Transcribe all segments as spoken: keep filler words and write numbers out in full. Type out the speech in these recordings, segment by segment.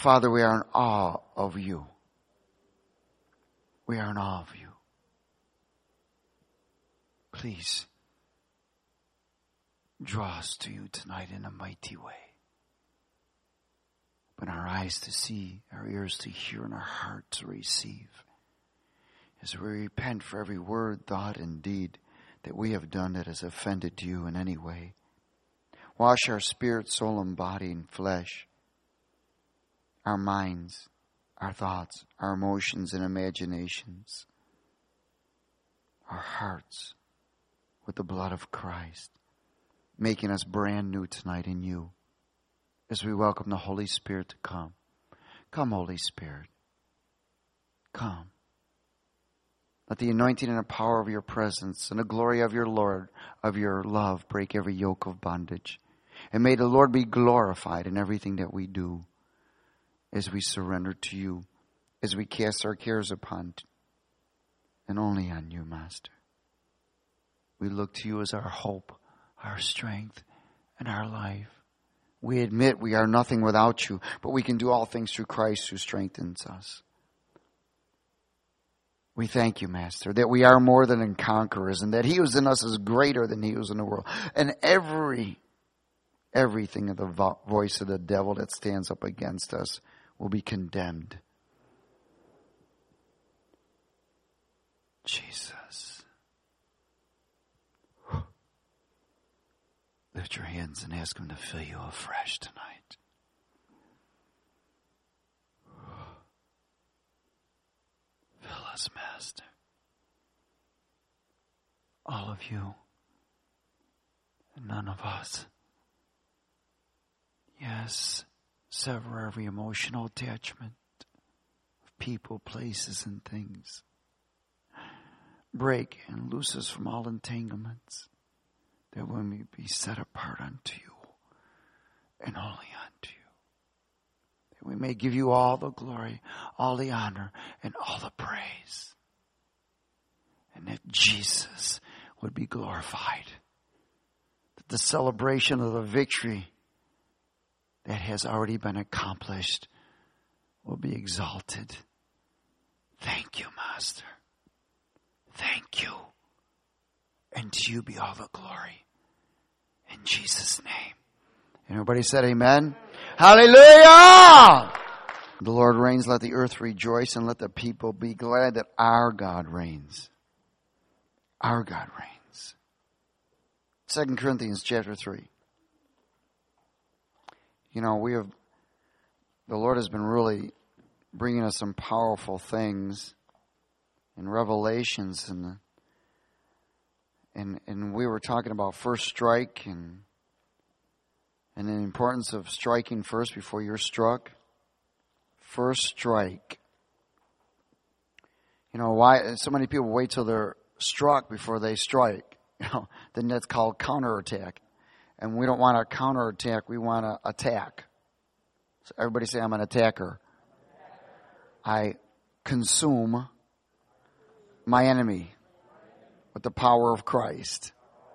Father, we are in awe of you. We are in awe of you. Please draw us to you tonight in a mighty way. Open our eyes to see, our ears to hear, and our heart to receive. As we repent for every word, thought, and deed that we have done that has offended you in any way. Wash our spirit, soul, and body and flesh, our minds, our thoughts, our emotions and imaginations, our hearts with the blood of Christ, making us brand new tonight in you as we welcome the Holy Spirit to come. Come, Holy Spirit. Come. Let the anointing and the power of your presence and the glory of your Lord, of your love, break every yoke of bondage. And may the Lord be glorified in everything that we do as we surrender to you, as we cast our cares upon and only on you, Master. We look to you as our hope, our strength, and our life. We admit we are nothing without you, but we can do all things through Christ who strengthens us. We thank you, Master, that we are more than conquerors and that he who is in us is greater than he who is in the world. And every, everything of the vo- voice of the devil that stands up against us will be condemned. Jesus. Lift your hands and ask him to fill you afresh tonight. Fill us, Master. All of you and none of us. Yes, sever every emotional attachment of people, places, and things. Break and loose us from all entanglements, that we may be set apart unto you and only unto you. That we may give you all the glory, all the honor, and all the praise. And that Jesus would be glorified. That the celebration of the victory that has already been accomplished will be exalted. Thank you, Master. Thank you. And to you be all the glory. In Jesus' name. And everybody said amen. Hallelujah! The Lord reigns. Let the earth rejoice and let the people be glad that our God reigns. Our God reigns. Second Corinthians chapter three. You know, we have, the Lord has been really bringing us some powerful things in Revelations, and and and we were talking about first strike and and the importance of striking first before you're struck. First strike. You know why so many people wait till they're struck before they strike? You know, then that's called counterattack. And we don't want to counterattack, we want to attack. So everybody say, I'm an attacker. I consume my enemy with the power of Christ.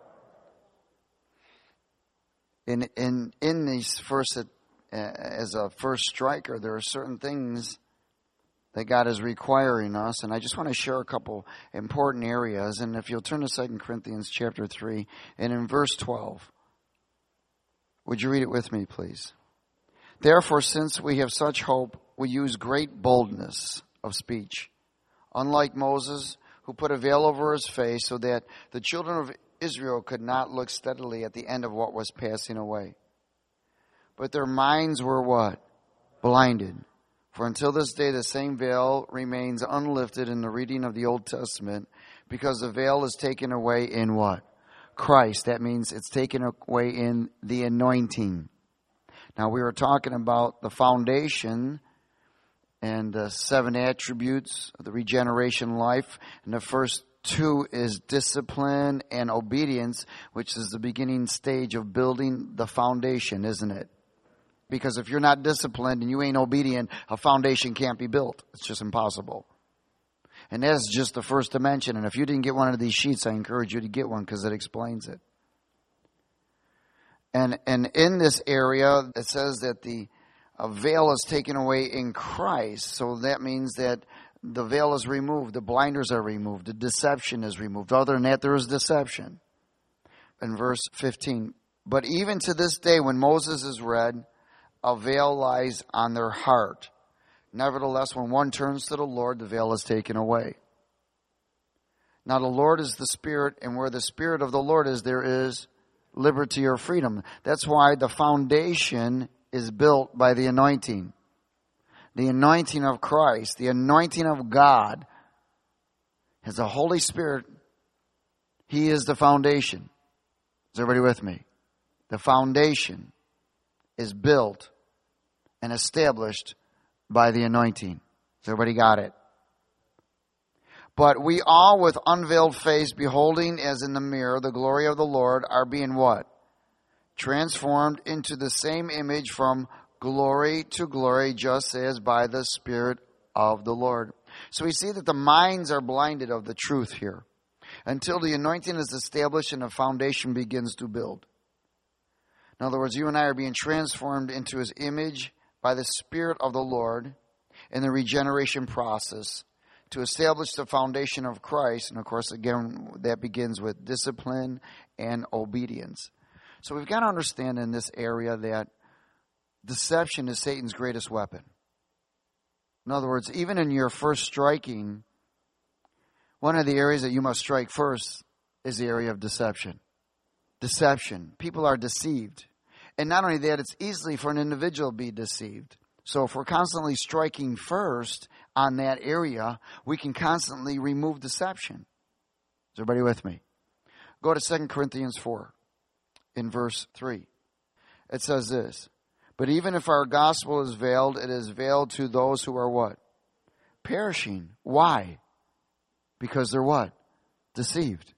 In in in these first, uh, as a first striker, there are certain things that God is requiring us, and I just want to share a couple important areas. And if you'll turn to Second Corinthians chapter three, and in verse twelve, would you read it with me, please? Therefore, since we have such hope, we use great boldness of speech, unlike Moses, who put a veil over his face so that the children of Israel could not look steadily at the end of what was passing away. But their minds were what? Blinded. For until this day the same veil remains unlifted in the reading of the Old Testament, because the veil is taken away in what? Christ. That means it's taken away in the anointing. Now we were talking about the foundation and the seven attributes of the regeneration life. And the first two is discipline and obedience, which is the beginning stage of building the foundation, isn't it? Because if you're not disciplined and you ain't obedient, a foundation can't be built. It's just impossible. And that's just the first dimension. And if you didn't get one of these sheets, I encourage you to get one because it explains it. And and in this area, it says that the a veil is taken away in Christ. So that means that the veil is removed, the blinders are removed, the deception is removed. Other than that, there is deception. In verse fifteen, but even to this day when Moses is read, a veil lies on their heart. Nevertheless, when one turns to the Lord, the veil is taken away. Now the Lord is the Spirit, and where the Spirit of the Lord is, there is liberty or freedom. That's why the foundation is built by the anointing. The anointing of Christ, the anointing of God, as the Holy Spirit, He is the foundation. Is everybody with me? The foundation is built and established by the anointing. Has everybody got it? But we all with unveiled face, beholding as in the mirror the glory of the Lord, are being what? Transformed into the same image from glory to glory, just as by the Spirit of the Lord. So we see that the minds are blinded of the truth here until the anointing is established and a foundation begins to build. In other words, you and I are being transformed into His image by the Spirit of the Lord in the regeneration process to establish the foundation of Christ. And of course, again, that begins with discipline and obedience. So we've got to understand in this area that deception is Satan's greatest weapon. In other words, even in your first striking, one of the areas that you must strike first is the area of deception. Deception. People are deceived. And not only that, it's easy for an individual to be deceived. So if we're constantly striking first on that area, we can constantly remove deception. Is everybody with me? Go to Second Corinthians four in verse three. It says this, but even if our gospel is veiled, it is veiled to those who are what? Perishing. Why? Because they're what? Deceived.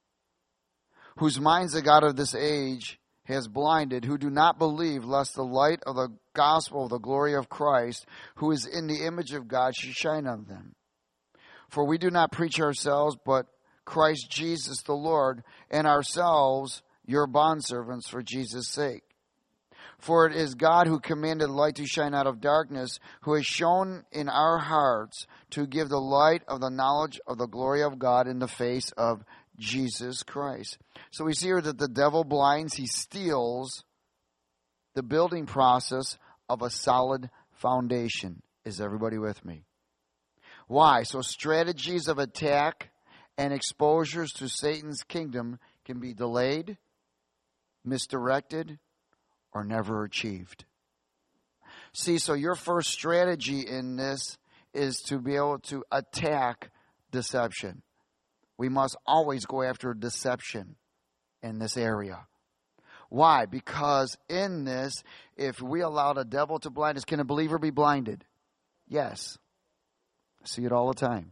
Whose minds the God of this age has blinded, who do not believe, lest the light of the gospel of the glory of Christ, who is in the image of God, should shine on them. For we do not preach ourselves, but Christ Jesus the Lord, and ourselves your bondservants for Jesus' sake. For it is God who commanded light to shine out of darkness, who has shown in our hearts to give the light of the knowledge of the glory of God in the face of Jesus Christ. So we see here that the devil blinds, he steals the building process of a solid foundation. Is everybody with me? Why? So strategies of attack and exposures to Satan's kingdom can be delayed, misdirected, or never achieved. See, so your first strategy in this is to be able to attack deception. We must always go after deception in this area. Why? Because in this, if we allow the devil to blind us, can a believer be blinded? Yes. I see it all the time.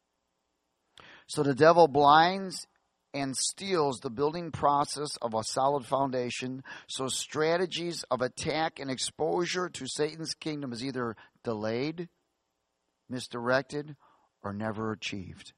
So the devil blinds and steals the building process of a solid foundation. So strategies of attack and exposure to Satan's kingdom is either delayed, misdirected, or never achieved.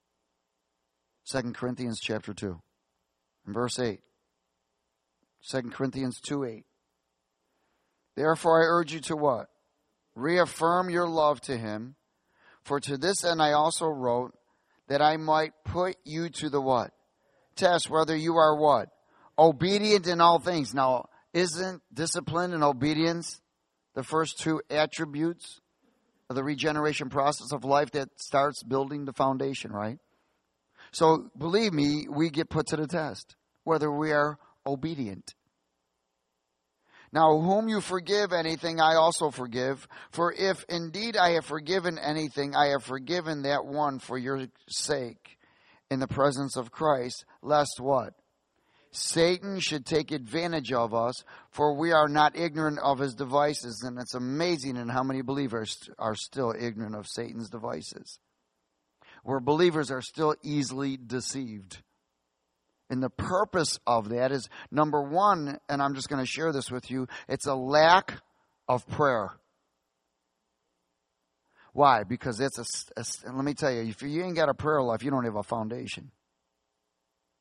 Second Corinthians chapter two, and verse eight. Second Corinthians two eight. Therefore I urge you to what? Reaffirm your love to him. For to this end I also wrote, that I might put you to the what? Test whether you are what? Obedient in all things. Now, isn't discipline and obedience the first two attributes of the regeneration process of life that starts building the foundation, right? So, believe me, we get put to the test, whether we are obedient. Now, whom you forgive anything, I also forgive. For if indeed I have forgiven anything, I have forgiven that one for your sake in the presence of Christ, lest what? Satan should take advantage of us, for we are not ignorant of his devices. And it's amazing in how many believers are still ignorant of Satan's devices. Where believers are still easily deceived. And the purpose of that is, number one, and I'm just going to share this with you, it's a lack of prayer. Why? Because it's a, a and let me tell you, if you ain't got a prayer life, you don't have a foundation.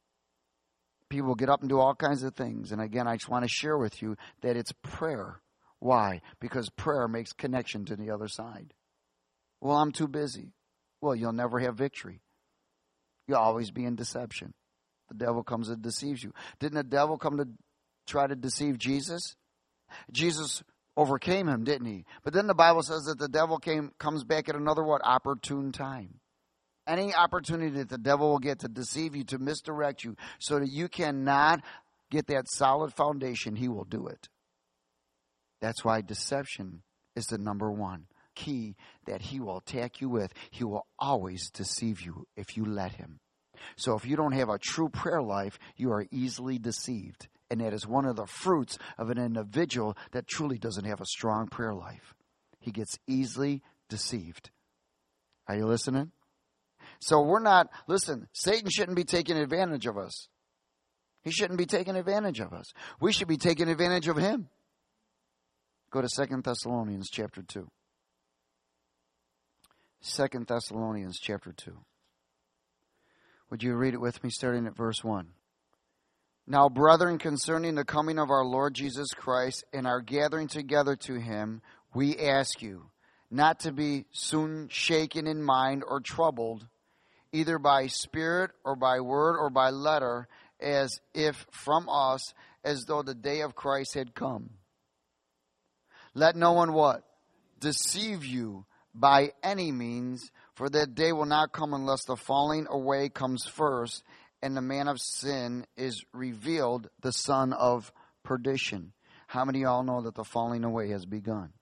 People get up and do all kinds of things. And again, I just want to share with you that it's prayer. Why? Because prayer makes connection to the other side. Well, I'm too busy. Well, you'll never have victory. You'll always be in deception. The devil comes and deceives you. Didn't the devil come to try to deceive Jesus? Jesus overcame him, didn't he? But then the Bible says that the devil came comes back at another what? Opportune time. Any opportunity that the devil will get to deceive you, to misdirect you, so that you cannot get that solid foundation, he will do it. That's why deception is the number one key that he will attack you with. He will always deceive you if you let him. So if you don't have a true prayer life, you are easily deceived. And that is one of the fruits of an individual that truly doesn't have a strong prayer life. He gets easily deceived. Are you listening? So we're not, listen, Satan shouldn't be taking advantage of us. He shouldn't be taking advantage of us. We should be taking advantage of him. Go to Second Thessalonians chapter two. Second Thessalonians chapter two. Would you read it with me starting at verse one? Now, brethren, concerning the coming of our Lord Jesus Christ and our gathering together to him, we ask you not to be soon shaken in mind or troubled, either by spirit or by word or by letter, as if from us, as though the day of Christ had come. Let no one what? Deceive you by any means, for that day will not come unless the falling away comes first, and the man of sin is revealed, the son of perdition. How many of y'all know that the falling away has begun?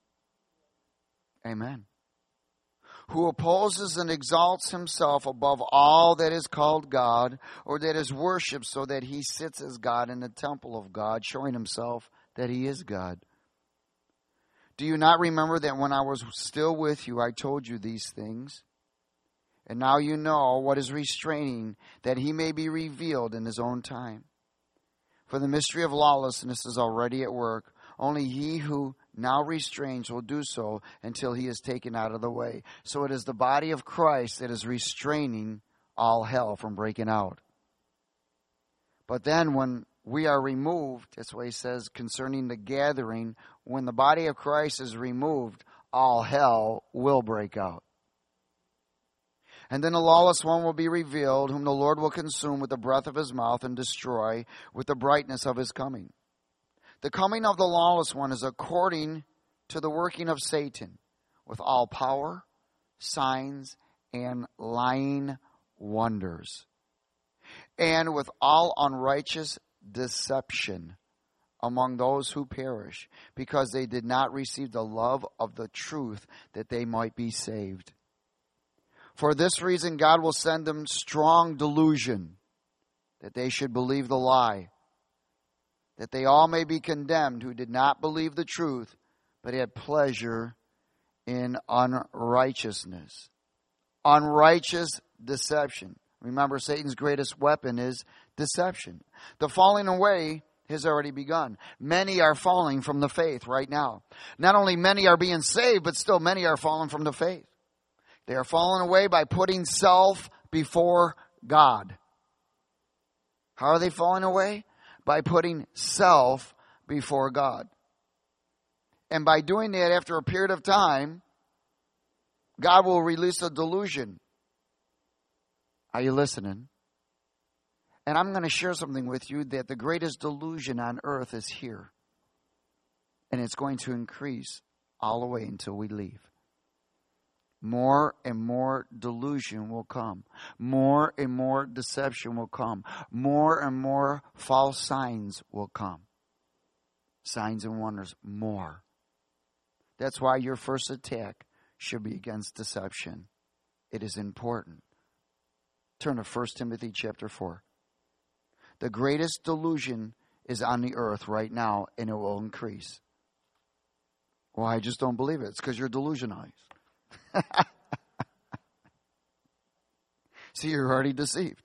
Amen. Who opposes and exalts himself above all that is called God, or that is worshipped, so that he sits as God in the temple of God, showing himself that he is God. Do you not remember that when I was still with you, I told you these things? And now you know what is restraining, that he may be revealed in his own time. For the mystery of lawlessness is already at work. Only he who now restrains will do so until he is taken out of the way. So it is the body of Christ that is restraining all hell from breaking out. But then when we are removed, that's what he says concerning the gathering, when the body of Christ is removed, all hell will break out. And then the lawless one will be revealed, whom the Lord will consume with the breath of his mouth and destroy with the brightness of his coming. The coming of the lawless one is according to the working of Satan, with all power, signs, and lying wonders, and with all unrighteous deception among those who perish, because they did not receive the love of the truth that they might be saved. For this reason God will send them strong delusion, that they should believe the lie, that they all may be condemned who did not believe the truth, but had pleasure in unrighteousness. Unrighteous deception. Remember, Satan's greatest weapon is deception. The falling away has already begun. Many are falling from the faith right now. Not only many are being saved, but still many are falling from the faith. They are falling away by putting self before God. How are they falling away? By putting self before God. And by doing that, after a period of time, God will release a delusion. Are you listening? And I'm going to share something with you that the greatest delusion on earth is here. And it's going to increase all the way until we leave. More and more delusion will come. More and more deception will come. More and more false signs will come. Signs and wonders, more. That's why your first attack should be against deception. It is important. Turn to First Timothy chapter four. The greatest delusion is on the earth right now, and it will increase. Well, I just don't believe it. It's because you're delusionized. See, you're already deceived.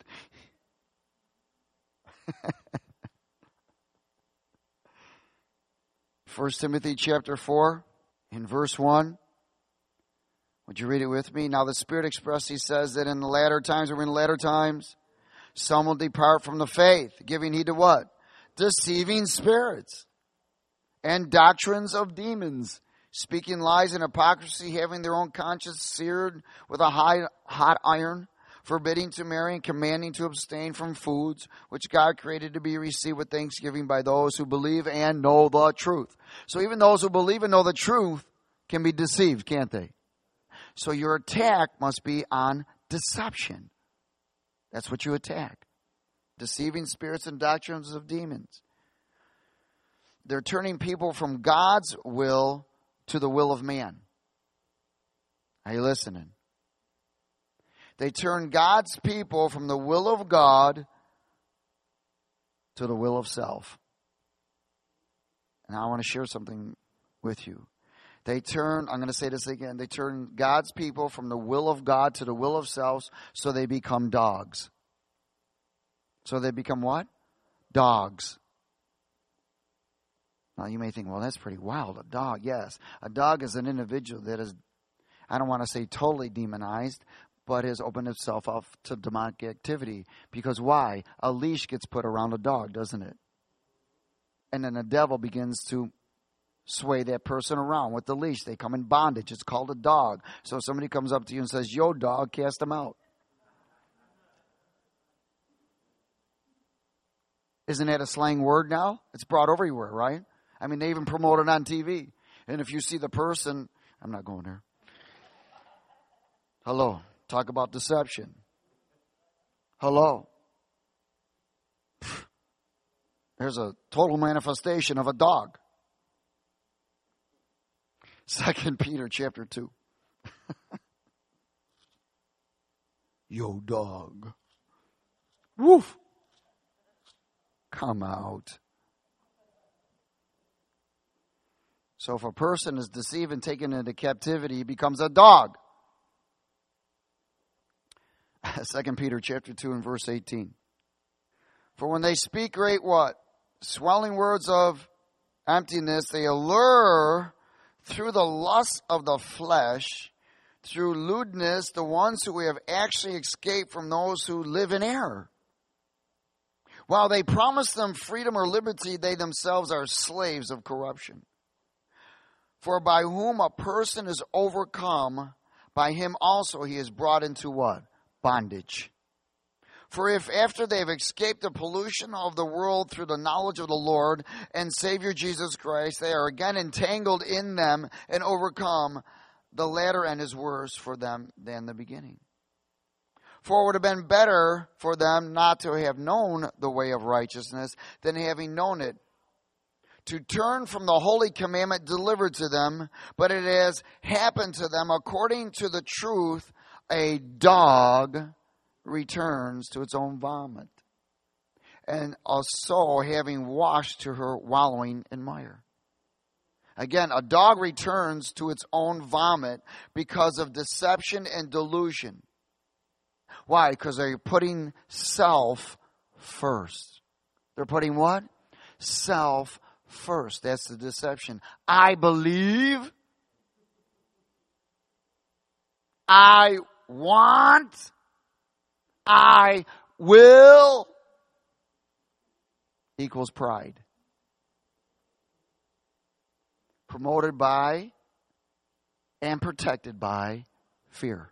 First Timothy chapter four, in verse one. Would you read it with me? Now the Spirit expressly says that in the latter times, or in the latter times, some will depart from the faith, giving heed to what? Deceiving spirits. and doctrines of demons, speaking lies and hypocrisy, having their own conscience seared with a high, hot iron, forbidding to marry and commanding to abstain from foods which God created to be received with thanksgiving by those who believe and know the truth. So even those who believe and know the truth can be deceived, can't they? So your attack must be on deception. That's what you attack. Deceiving spirits and doctrines of demons. They're turning people from God's will to the will of man. Are you listening? They turn God's people from the will of God to the will of self. And I want to share something with you. They turn, I'm going to say this again, they turn God's people from the will of God to the will of self, so they become dogs. So they become what? Dogs. Now you may think, well, that's pretty wild. A dog, yes. A dog is an individual that is, I don't want to say totally demonized, but has opened itself up to demonic activity. Because why? A leash gets put around a dog, doesn't it? And then the devil begins to sway that person around with the leash. They come in bondage. It's called a dog. So if somebody comes up to you and says, yo, dog, cast them out. Isn't that a slang word now? It's brought everywhere, right? I mean, they even promote it on T V. And if you see the person, I'm not going there. Hello. Talk about deception. Hello. There's a total manifestation of a dog. Second Peter chapter two. Yo, dog. Woof. Come out. So if a person is deceived and taken into captivity, he becomes a dog. Second Peter chapter two and verse eighteen. For when they speak great what? Swelling words of emptiness, they allure through the lust of the flesh, through lewdness, the ones who have actually escaped from those who live in error. While they promise them freedom or liberty, they themselves are slaves of corruption. For by whom a person is overcome, by him also he is brought into what? Bondage. For if after they have escaped the pollution of the world through the knowledge of the Lord and Savior Jesus Christ, they are again entangled in them and overcome, the latter end is worse for them than the beginning. For it would have been better for them not to have known the way of righteousness than having known it, to turn from the holy commandment delivered to them, but it has happened to them according to the truth, a dog returns to its own vomit, and a soul having washed to her wallowing in mire. Again, a dog returns to its own vomit because of deception and delusion. Why? Because they're putting self first. They're putting what? Self first. That's the deception. I believe. I want. I will equals pride. Promoted by and protected by fear.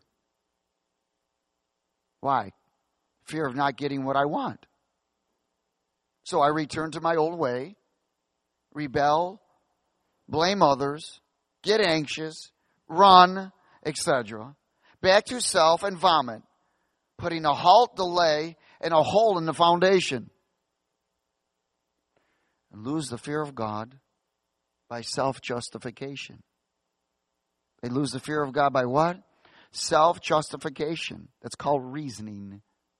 Why? Fear of not getting what I want. So I return to my old way, rebel, blame others, get anxious, run, et cetera. Back to self and vomit, putting a halt, delay, and a hole in the foundation. And lose the fear of God by self-justification. They lose the fear of God by what? Self-justification. That's called reasoning.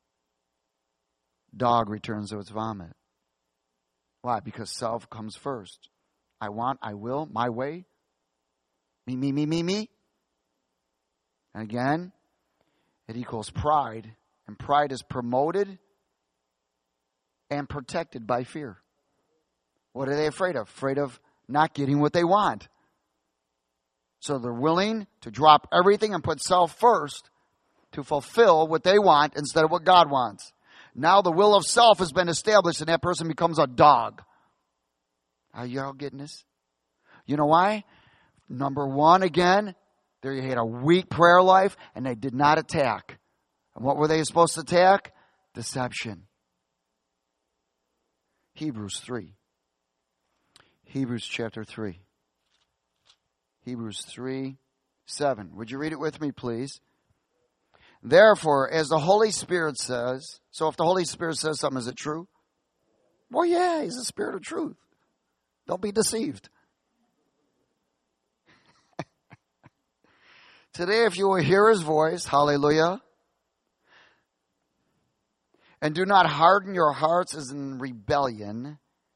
Dog returns to its vomit. Why? Because self comes first. I want, I will, my way. Me, me, me, me, me. And again, it equals pride. And pride is promoted and protected by fear. What are they afraid of? Afraid of not getting what they want. So they're willing to drop everything and put self first to fulfill what they want instead of what God wants. Now the will of self has been established and that person becomes a dog. Are you all getting this? You know why? Number one, again, they had a weak prayer life and they did not attack. And what were they supposed to attack? Deception. Hebrews three. Hebrews chapter three. Hebrews three, seven. Would you read it with me, please? Therefore, as the Holy Spirit says, so if the Holy Spirit says something, is it true? Well, yeah, He's the Spirit of truth. Don't be deceived. Today, if you will hear His voice, hallelujah, and do not harden your hearts as in rebellion,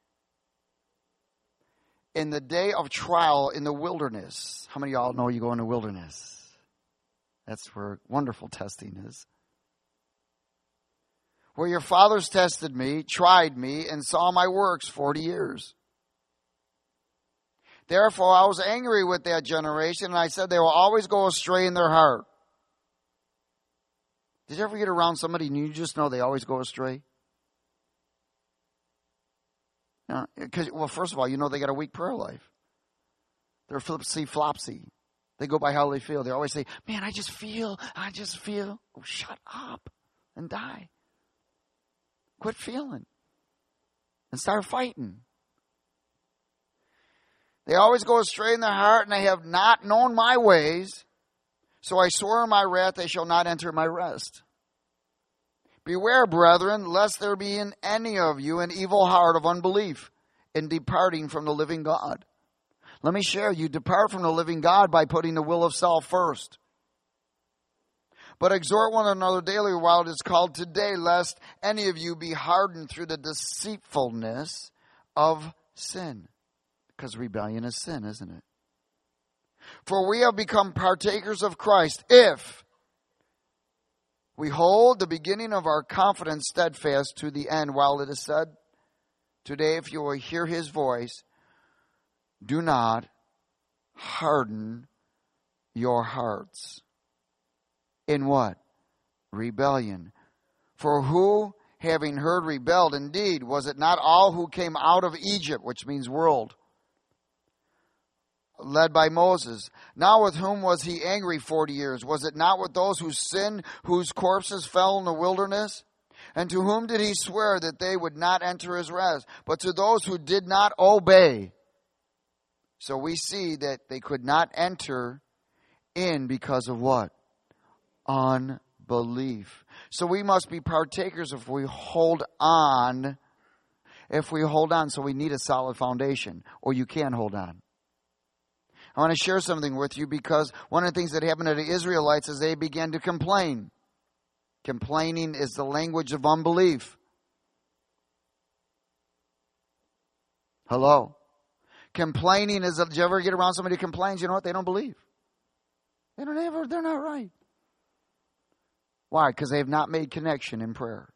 in the day of trial in the wilderness. How many of y'all know you go in the wilderness? That's where wonderful testing is. Where your fathers tested me, tried me, and saw my works forty years. Therefore I was angry with that generation, and I said they will always go astray in their heart. Did you ever get around somebody and you just know they always go astray? No, because, well, first of all, you know they got a weak prayer life. They're flipsy-flopsy. They go by how they feel. They always say, man, I just feel, I just feel. Oh, shut up and die. Quit feeling and start fighting. They always go astray in their heart, and they have not known my ways. So I swore in my wrath, they shall not enter my rest. Beware, brethren, lest there be in any of you an evil heart of unbelief in departing from the living God. Let me share, you depart from the living God by putting the will of self first. But exhort one another daily while it is called today, lest any of you be hardened through the deceitfulness of sin. Because rebellion is sin, isn't it? For we have become partakers of Christ if we hold the beginning of our confidence steadfast to the end, while it is said, today if you will hear His voice, do not harden your hearts. In what? Rebellion. For who, having heard, rebelled? Indeed, was it not all who came out of Egypt, which means world, led by Moses? Now with whom was He angry forty years? Was it not with those who sinned, whose corpses fell in the wilderness? And to whom did He swear that they would not enter His rest? But to those who did not obey. So we see that they could not enter in because of what? Unbelief. So we must be partakers if we hold on. If we hold on, so we need a solid foundation, or you can hold on. I want to share something with you, because one of the things that happened to the Israelites is they began to complain. Complaining is the language of unbelief. Hello? Complaining is, did you ever get around somebody who complains? You know what? They don't believe. They don't ever, they're not right. Why? Because they have not made connection in prayer.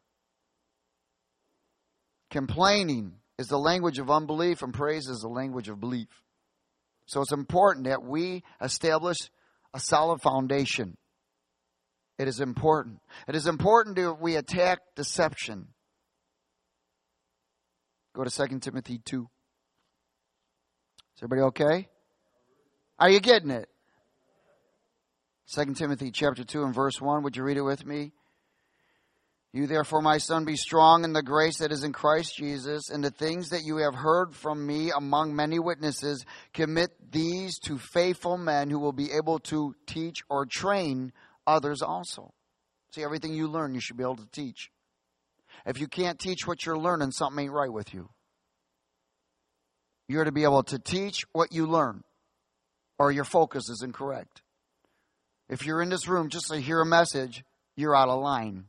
Complaining is the language of unbelief, and praise is the language of belief. So it's important that we establish a solid foundation. It is important. It is important that we attack deception. Go to Second Timothy two. Is everybody okay? Are you getting it? Second Timothy chapter two and verse one. Would you read it with me? You therefore, my son, be strong in the grace that is in Christ Jesus, and the things that you have heard from me among many witnesses, commit these to faithful men who will be able to teach or train others also. See, everything you learn, you should be able to teach. If you can't teach what you're learning, something ain't right with you. You're to be able to teach what you learn, or your focus is incorrect. If you're in this room just to hear a message, you're out of line.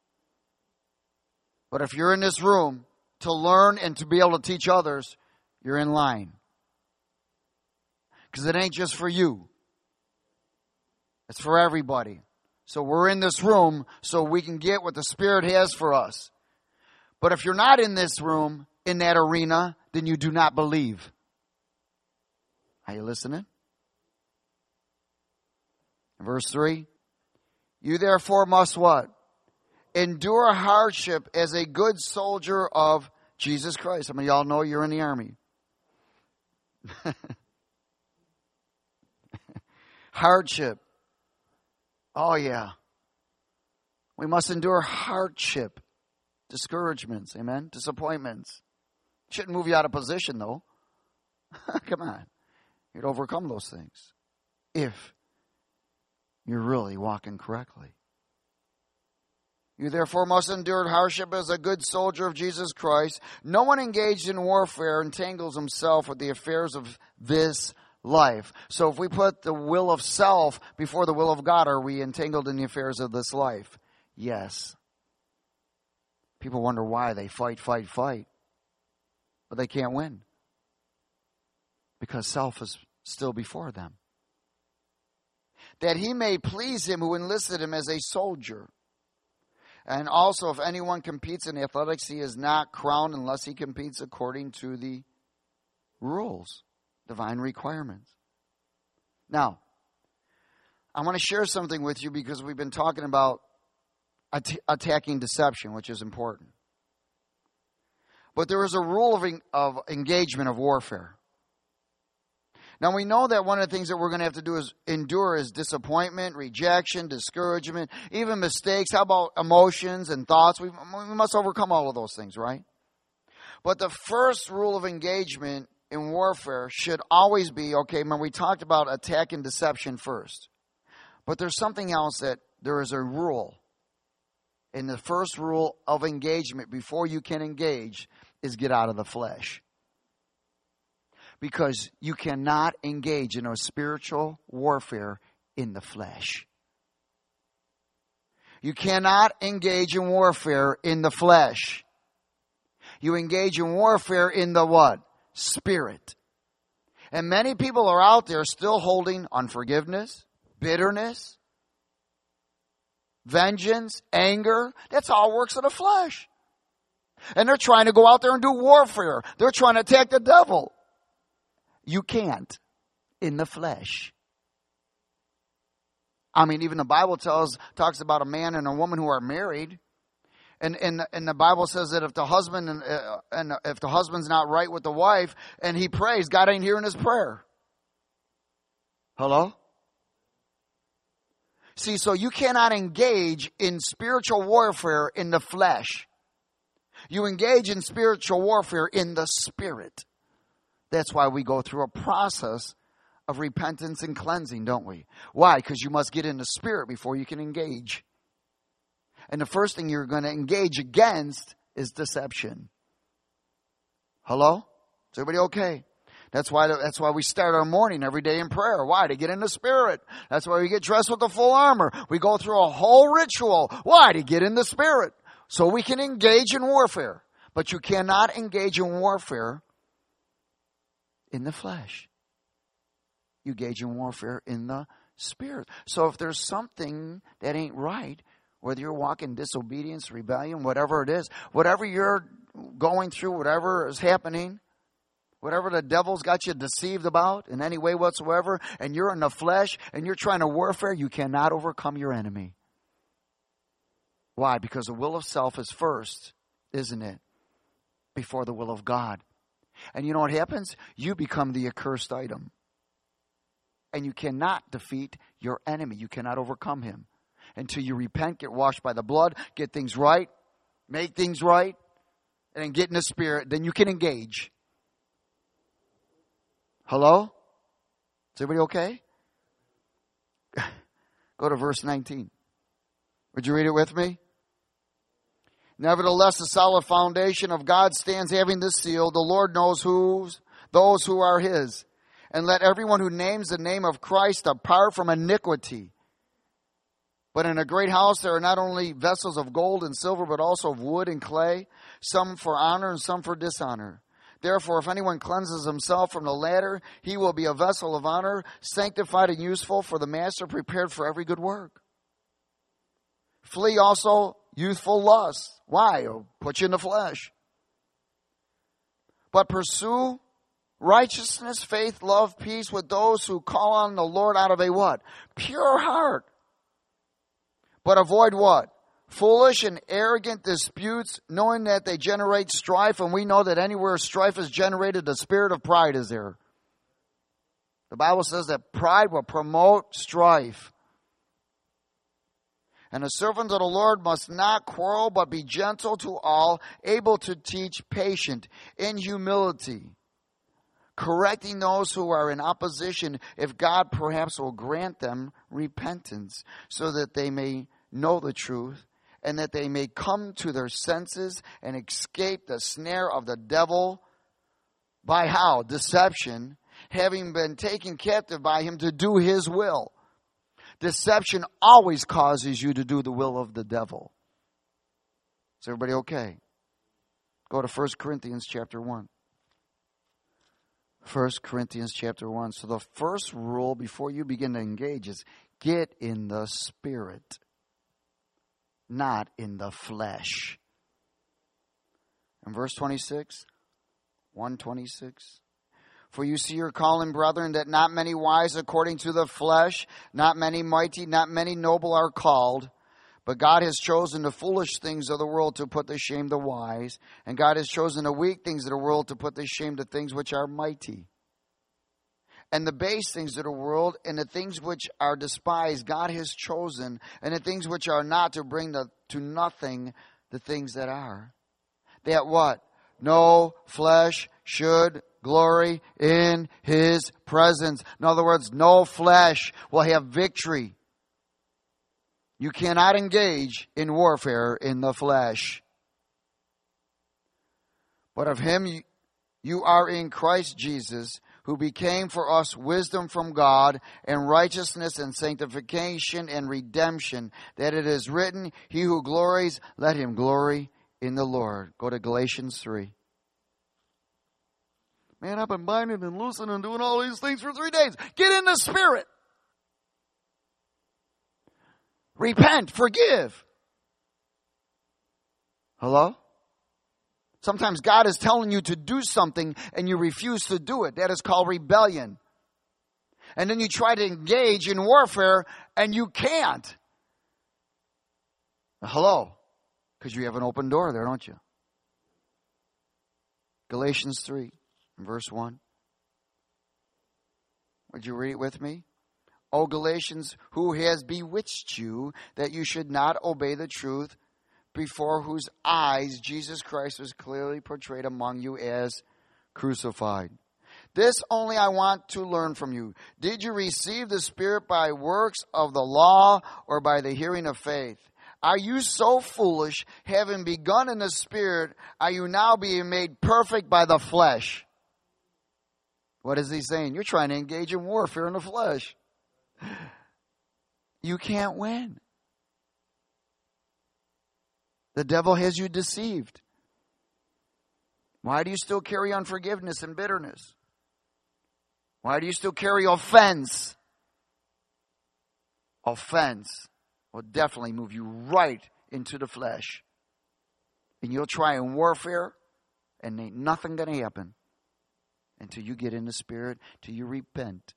But if you're in this room to learn and to be able to teach others, you're in line. Because it ain't just for you. It's for everybody. So we're in this room so we can get what the Spirit has for us. But if you're not in this room, in that arena, then you do not believe. Are you listening? Verse three. You therefore must what? Endure hardship as a good soldier of Jesus Christ. Some of y'all know you're in the army. Hardship. Oh, yeah. We must endure hardship, discouragements, amen, disappointments. Shouldn't move you out of position, though. Come on. You'd overcome those things if you're really walking correctly. You therefore must endure hardship as a good soldier of Jesus Christ. No one engaged in warfare entangles himself with the affairs of this life. So if we put the will of self before the will of God, are we entangled in the affairs of this life? Yes. People wonder why they fight, fight, fight. But they can't win. Because self is still before them. That he may please him who enlisted him as a soldier. And also, if anyone competes in athletics, he is not crowned unless he competes according to the rules, divine requirements. Now, I want to share something with you because we've been talking about at- attacking deception, which is important. But there is a rule of, en- of engagement of warfare. Now, we know that one of the things that we're going to have to do is endure is disappointment, rejection, discouragement, even mistakes. How about emotions and thoughts? We, we must overcome all of those things, right? But the first rule of engagement in warfare should always be, okay, when we talked about attack and deception first. But there's something else that there is a rule. And the first rule of engagement before you can engage is get out of the flesh. Because you cannot engage in a spiritual warfare in the flesh. You cannot engage in warfare in the flesh. You engage in warfare in the what? Spirit. And many people are out there still holding unforgiveness, bitterness, vengeance, anger. That's all works of the flesh. And they're trying to go out there and do warfare. They're trying to attack the devil. You can't in the flesh. I mean, even the Bible tells talks about a man and a woman who are married. And, and, and the Bible says that if the husband and, uh, and if the husband's not right with the wife and he prays, God ain't hearing his prayer. Hello? See, so you cannot engage in spiritual warfare in the flesh. You engage in spiritual warfare in the spirit. That's why we go through a process of repentance and cleansing, don't we? Why? Because you must get in the spirit before you can engage. And the first thing you're going to engage against is deception. Hello? Is everybody okay? That's why, that's why we start our morning every day in prayer. Why? To get in the spirit. That's why we get dressed with the full armor. We go through a whole ritual. Why? To get in the spirit. So we can engage in warfare. But you cannot engage in warfare in the flesh. You engage in warfare in the spirit. So if there's something that ain't right, whether you're walking disobedience, rebellion, whatever it is, whatever you're going through, whatever is happening, whatever the devil's got you deceived about in any way whatsoever, and you're in the flesh and you're trying to warfare, you cannot overcome your enemy. Why? Because the will of self is first, isn't it? Before the will of God. And you know what happens? You become the accursed item. And you cannot defeat your enemy. You cannot overcome him. Until you repent, get washed by the blood, get things right, make things right, and then get in the spirit, then you can engage. Hello? Is everybody okay? Go to verse nineteen. Would you read it with me? Nevertheless, the solid foundation of God stands having this seal. The Lord knows who's, those who are his. And let everyone who names the name of Christ depart from iniquity. But in a great house there are not only vessels of gold and silver, but also of wood and clay, some for honor and some for dishonor. Therefore, if anyone cleanses himself from the latter, he will be a vessel of honor, sanctified and useful for the master, prepared for every good work. Flee also youthful lusts. Why? It'll put you in the flesh. But pursue righteousness, faith, love, peace with those who call on the Lord out of a what? Pure heart. But avoid what? Foolish and arrogant disputes, knowing that they generate strife, and we know that anywhere strife is generated, the spirit of pride is there. The Bible says that pride will promote strife. And the servant of the Lord must not quarrel, but be gentle to all, able to teach, patient, in humility, correcting those who are in opposition, if God perhaps will grant them repentance, so that they may know the truth, and that they may come to their senses and escape the snare of the devil. By how? Deception, having been taken captive by him to do his will. Deception always causes you to do the will of the devil. Is everybody okay? Go to First Corinthians chapter one. First Corinthians chapter one. So the first rule before you begin to engage is get in the Spirit, not in the flesh. And verse twenty-six, one twenty-six. For you see your calling, brethren, that not many wise according to the flesh, not many mighty, not many noble are called. But God has chosen the foolish things of the world to put to shame the wise. And God has chosen the weak things of the world to put to shame the things which are mighty. And the base things of the world and the things which are despised, God has chosen. And the things which are not, to bring the, to nothing the things that are. That what? No flesh should glory in his presence. In other words, no flesh will have victory. You cannot engage in warfare in the flesh. But of him you, you are in Christ Jesus, who became for us wisdom from God, and righteousness and sanctification and redemption, that it is written, he who glories, let him glory in the Lord. Go to Galatians three. Man, I've been binding and loosing and doing all these things for three days. Get in the Spirit. Repent, forgive. Hello? Sometimes God is telling you to do something and you refuse to do it. That is called rebellion. And then you try to engage in warfare and you can't. Hello? Because you have an open door there, don't you? Galatians three. Verse one. Would you read it with me? O Galatians, who has bewitched you that you should not obey the truth, before whose eyes Jesus Christ was clearly portrayed among you as crucified. This only I want to learn from you. Did you receive the Spirit by works of the law or by the hearing of faith? Are you so foolish, having begun in the Spirit, are you now being made perfect by the flesh? What is he saying? You're trying to engage in warfare in the flesh. You can't win. The devil has you deceived. Why do you still carry unforgiveness and bitterness? Why do you still carry offense? Offense will definitely move you right into the flesh. And you'll try in warfare, and ain't nothing going to happen until you get in the Spirit, till you repent.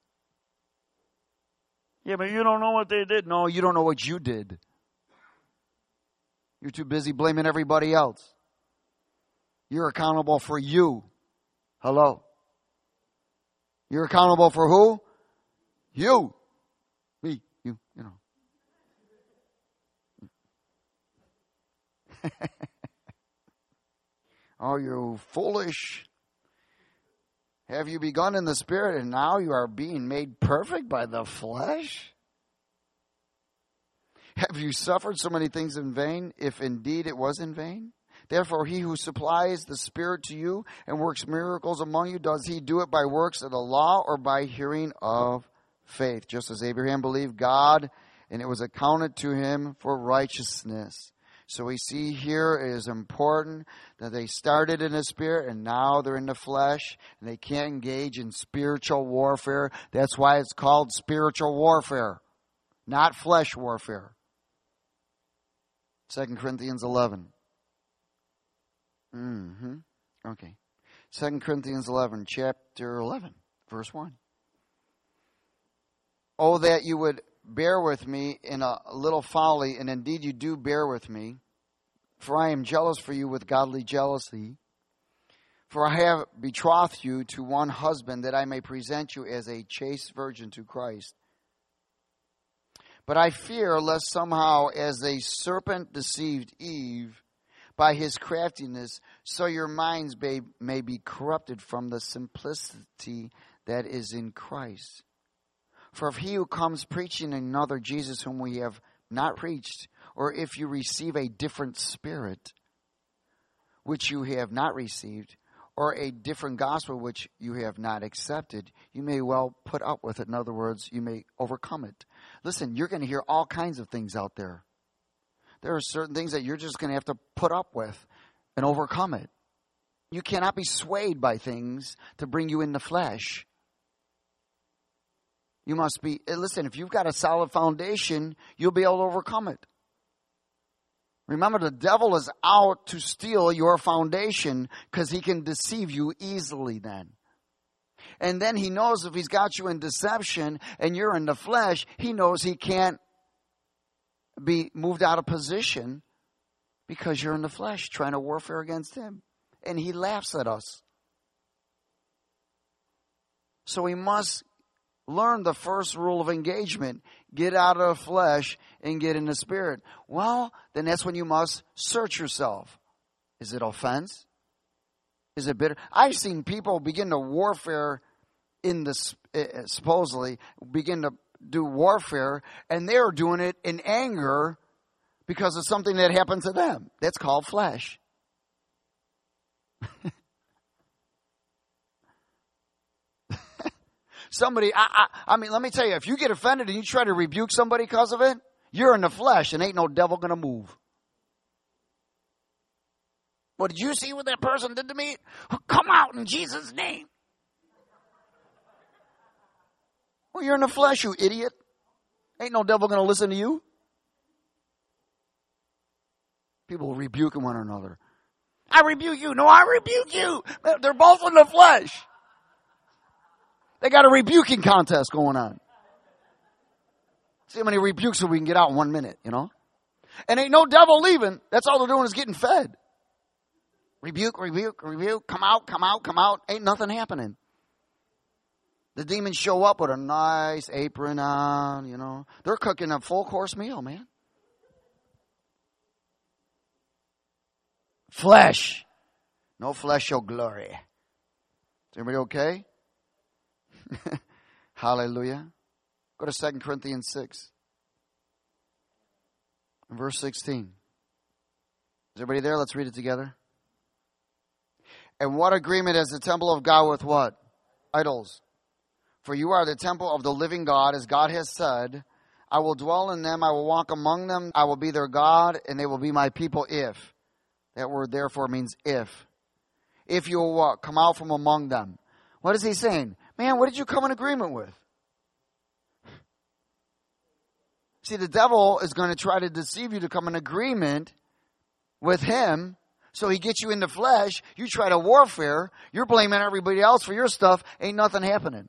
Yeah, but you don't know what they did. No, you don't know what you did. You're too busy blaming everybody else. You're accountable for you. Hello? You're accountable for who? You. Me. You. You know. Oh, you foolish. Have you begun in the Spirit, and now you are being made perfect by the flesh? Have you suffered so many things in vain, if indeed it was in vain? Therefore, he who supplies the Spirit to you and works miracles among you, does he do it by works of the law or by hearing of faith? Just as Abraham believed God, and it was accounted to him for righteousness. So we see here it is important that they started in the Spirit and now they're in the flesh and they can't engage in spiritual warfare. That's why it's called spiritual warfare, not flesh warfare. Second Corinthians eleven. Mm-hmm. Okay. Second Corinthians eleven, chapter eleven, verse one. Oh, that you would bear with me in a little folly, and indeed you do bear with me, for I am jealous for you with godly jealousy. For I have betrothed you to one husband, that I may present you as a chaste virgin to Christ. But I fear lest somehow, as the serpent deceived Eve by his craftiness, so your minds may, may be corrupted from the simplicity that is in Christ. For if he who comes preaching another Jesus whom we have not preached, or if you receive a different spirit, which you have not received, or a different gospel which you have not accepted, you may well put up with it. In other words, you may overcome it. Listen, you're going to hear all kinds of things out there. There are certain things that you're just going to have to put up with and overcome it. You cannot be swayed by things to bring you in the flesh. You must be, listen, if you've got a solid foundation, you'll be able to overcome it. Remember, the devil is out to steal your foundation because he can deceive you easily then. And then he knows if he's got you in deception and you're in the flesh, he knows he can't be moved out of position because you're in the flesh trying to warfare against him. And he laughs at us. So we must learn the first rule of engagement. Get out of the flesh and get in the spirit. Well, then that's when you must search yourself. Is it offense? Is it bitter? I've seen people begin to warfare in the, uh, supposedly, begin to do warfare, and they're doing it in anger because of something that happened to them. That's called flesh. Somebody, I, I, I mean, let me tell you, if you get offended and you try to rebuke somebody because of it, you're in the flesh and ain't no devil going to move. Well, did you see what that person did to me? Come out in Jesus' name. Well, you're in the flesh, you idiot. Ain't no devil going to listen to you. People rebuking one another. I rebuke you. No, I rebuke you. They're both in the flesh. They got a rebuking contest going on. See how many rebukes we can get out in one minute, you know? And ain't no devil leaving. That's all they're doing is getting fed. Rebuke, rebuke, rebuke. Come out, come out, come out. Ain't nothing happening. The demons show up with a nice apron on, you know. They're cooking a full course meal, man. Flesh. No flesh shall glory. Is everybody okay? Hallelujah. Go to Second Corinthians six. Verse sixteen. Is everybody there? Let's read it together. And what agreement has the temple of God with what? Idols. For you are the temple of the living God, as God has said, I will dwell in them, I will walk among them, I will be their God, and they will be my people if. That word therefore means if. If you will what? Come out from among them. What is he saying? Man, what did you come in agreement with? See, the devil is going to try to deceive you to come in agreement with him. So he gets you in the flesh. You try to warfare. You're blaming everybody else for your stuff. Ain't nothing happening.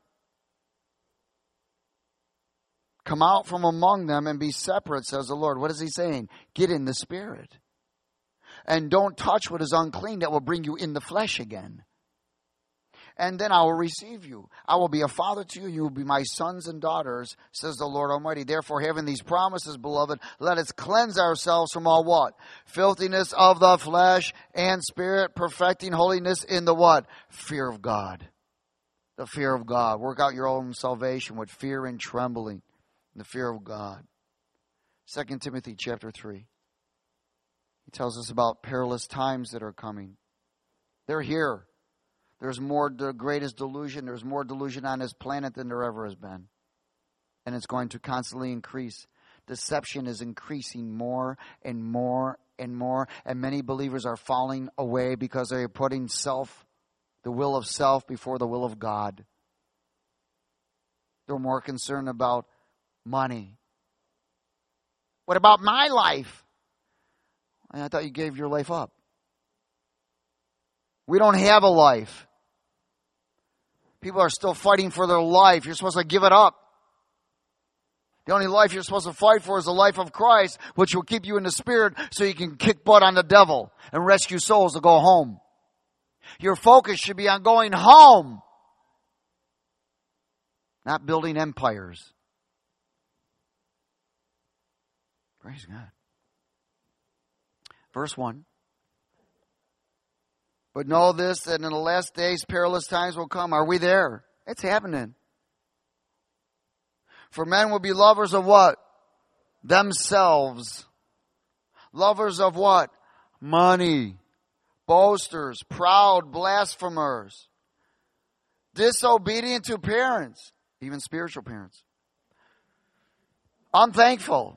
Come out from among them and be separate, says the Lord. What is he saying? Get in the spirit. And don't touch what is unclean that will bring you in the flesh again. And then I will receive you. I will be a father to you. You will be my sons and daughters, says the Lord Almighty. Therefore, having these promises, beloved, let us cleanse ourselves from all what? Filthiness of the flesh and spirit, perfecting holiness in the what? Fear of God. The fear of God. Work out your own salvation with fear and trembling. The fear of God. Second Timothy chapter three. He tells us about perilous times that are coming. They're here. There's more, the greatest delusion. There's more delusion on this planet than there ever has been. And it's going to constantly increase. Deception is increasing more and more and more. And many believers are falling away because they're putting self, the will of self, before the will of God. They're more concerned about money. What about my life? I thought you gave your life up. We don't have a life. People are still fighting for their life. You're supposed to give it up. The only life you're supposed to fight for is the life of Christ, which will keep you in the spirit so you can kick butt on the devil and rescue souls to go home. Your focus should be on going home, not building empires. Praise God. Verse one. But know this, that in the last days perilous times will come. Are we there? It's happening. For men will be lovers of what? Themselves. Lovers of what? Money. Boasters. Proud. Blasphemers. Disobedient to parents. Even spiritual parents. Unthankful.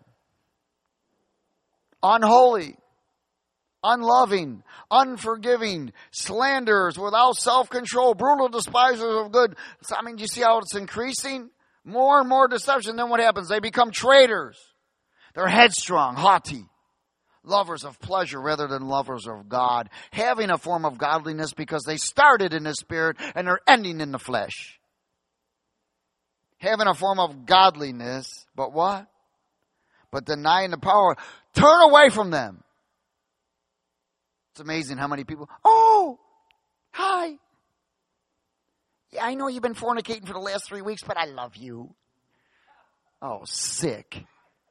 Unholy. Unloving, unforgiving, slanderers, without self-control, brutal despisers of good. So, I mean, do you see how it's increasing? More and more deception. Then what happens? They become traitors. They're headstrong, haughty, lovers of pleasure rather than lovers of God, having a form of godliness because they started in the spirit and they're ending in the flesh. Having a form of godliness, but what? But denying the power. Turn away from them. It's amazing how many people, oh, hi. Yeah, I know you've been fornicating for the last three weeks, but I love you. Oh, sick.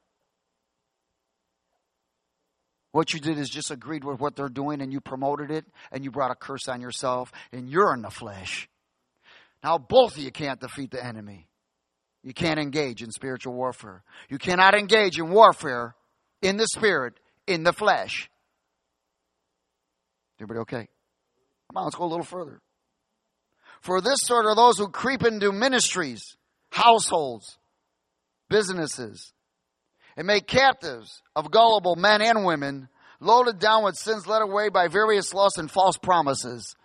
What you did is just agreed with what they're doing and you promoted it and you brought a curse on yourself and you're in the flesh. Now both of you can't defeat the enemy. You can't engage in spiritual warfare. You cannot engage in warfare in the spirit, in the flesh. Everybody okay? Come on, let's go a little further. For this sort are those who creep into ministries, households, businesses, and make captives of gullible men and women, loaded down with sins led away by various lusts and false promises.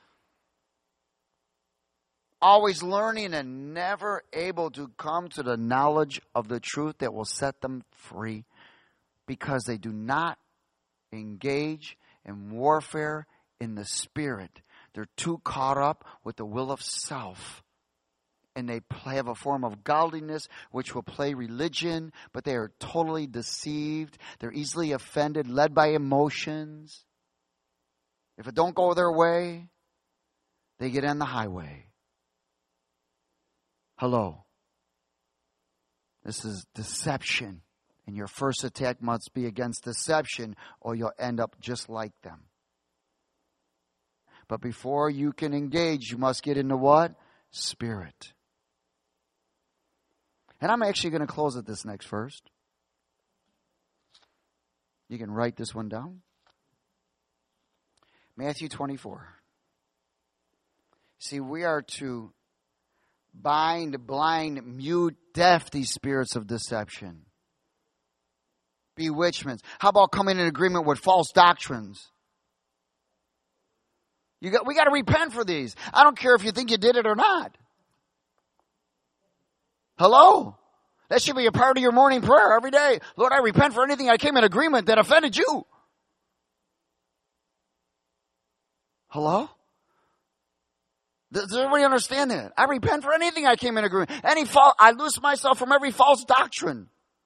Always learning and never able to come to the knowledge of the truth that will set them free, because they do not engage in warfare in the spirit. They're too caught up with the will of self. And they have a form of godliness which will play religion, but they are totally deceived. They're easily offended, led by emotions. If it don't go their way, they get on the highway. Hello. This is deception. And your first attack must be against deception, or you'll end up just like them. But before you can engage, you must get into what? Spirit. And I'm actually going to close at this next first. You can write this one down. Matthew twenty-four. See, we are to bind, blind, mute, deaf these spirits of deception. Bewitchments. How about coming in agreement with false doctrines? You got, we got to repent for these. I don't care if you think you did it or not. Hello? That should be a part of your morning prayer every day. Lord, I repent for anything I came in agreement that offended you. Hello? Does everybody understand that? I repent for anything I came in agreement. Any fault, I loose myself from every false doctrine.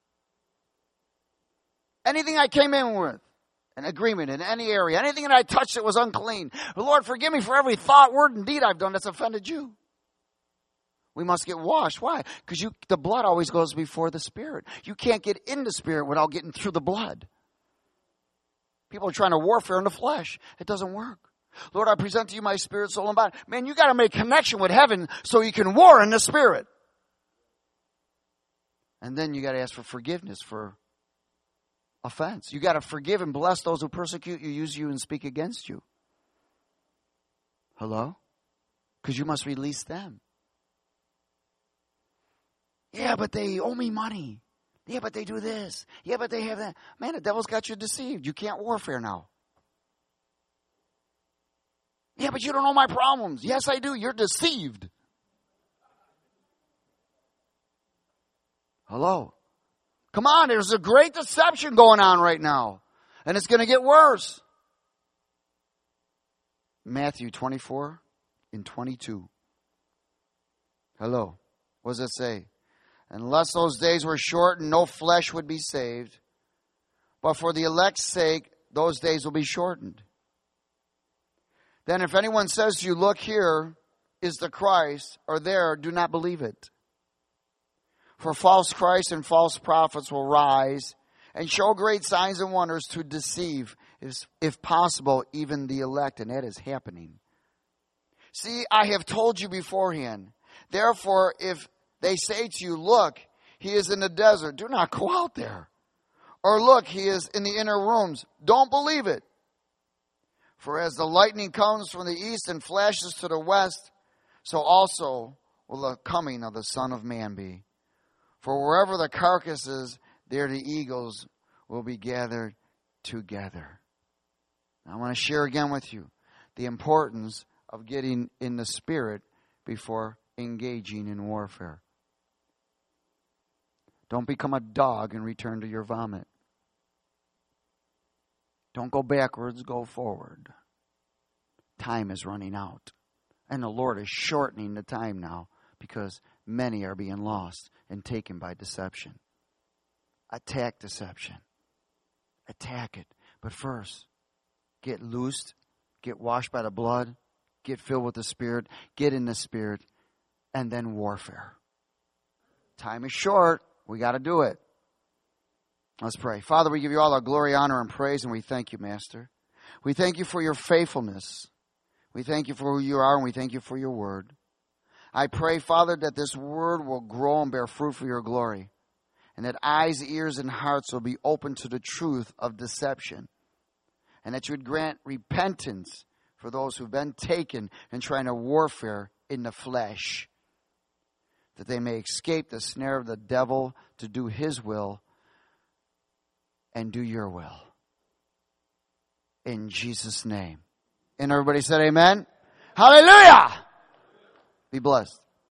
Anything I came in with. An agreement in any area. Anything that I touched that was unclean. Lord, forgive me for every thought, word, and deed I've done that's offended you. We must get washed. Why? Because you, the blood always goes before the spirit. You can't get in the spirit without getting through the blood. People are trying to warfare in the flesh. It doesn't work. Lord, I present to you my spirit, soul, and body. Man, you got to make connection with heaven so you can war in the spirit. And then you got to ask for forgiveness for offense. You got to forgive and bless those who persecute you, use you, and speak against you. Hello? Because you must release them. Yeah, but they owe me money. Yeah, but they do this. Yeah, but they have that. Man, the devil's got you deceived. You can't warfare now. Yeah, but you don't know my problems. Yes, I do. You're deceived. Hello? Come on, there's a great deception going on right now. And it's going to get worse. Matthew twenty-four and twenty-two. Hello? What does it say? Unless those days were shortened, no flesh would be saved. But for the elect's sake, those days will be shortened. Then if anyone says to you, look, here is the Christ, or there, do not believe it. For false Christs and false prophets will rise and show great signs and wonders to deceive, if, if possible, even the elect. And that is happening. See, I have told you beforehand. Therefore, if they say to you, look, he is in the desert, do not go out there. Or look, he is in the inner rooms. Don't believe it. For as the lightning comes from the east and flashes to the west, so also will the coming of the Son of Man be. For wherever the carcass is, there the eagles will be gathered together. Now, I want to share again with you the importance of getting in the Spirit before engaging in warfare. Don't become a dog and return to your vomit. Don't go backwards, go forward. Time is running out. And the Lord is shortening the time now because many are being lost and taken by deception. Attack deception. Attack it. But first, get loosed, get washed by the blood, get filled with the Spirit, get in the Spirit, and then warfare. Time is short. We got to do it. Let's pray. Father, we give you all our glory, honor, and praise, and we thank you, Master. We thank you for your faithfulness. We thank you for who you are, and we thank you for your word. I pray, Father, that this word will grow and bear fruit for your glory, and that eyes, ears, and hearts will be open to the truth of deception, and that you would grant repentance for those who've been taken and trying to warfare in the flesh, that they may escape the snare of the devil to do his will and do your will. In Jesus' name. And everybody said amen. Hallelujah. Be blessed.